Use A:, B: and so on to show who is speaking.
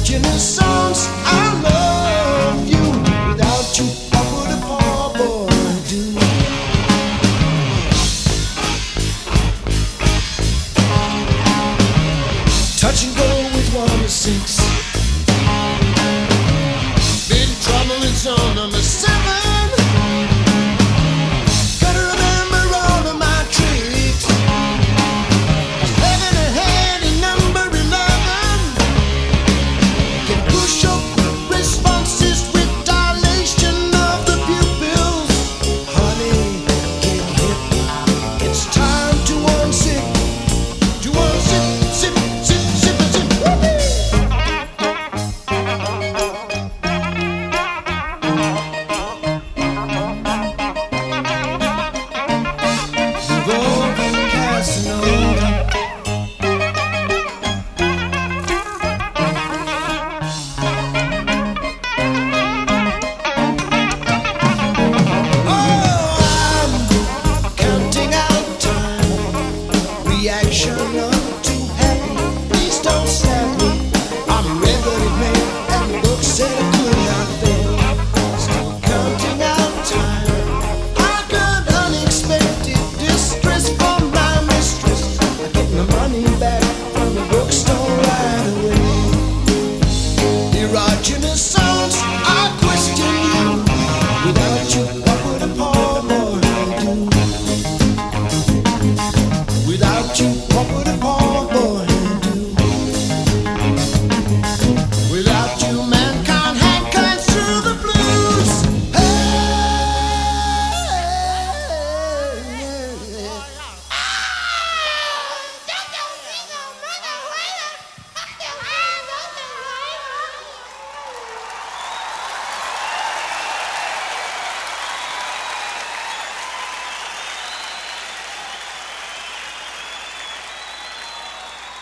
A: Renaissance, I love you. Without you, what would a poor boy do? Touch and go with 1 to 6. Big trouble in zone number 7. Gotta remember all of my tricks. 11 ahead in number 11. Can push up responses with dilation of the pupils. Honey, get hip. It's time to unsip. To unsip, sip, sip, sip, sip. Whoopee! Casanova. Oh, I'm counting out time. Reaction of too happy. Please don't snap me. I'm a red-blooded man, and the book said I could not fail. Still counting out time. I got unexpected distress from my mistress. I get my money back from the books.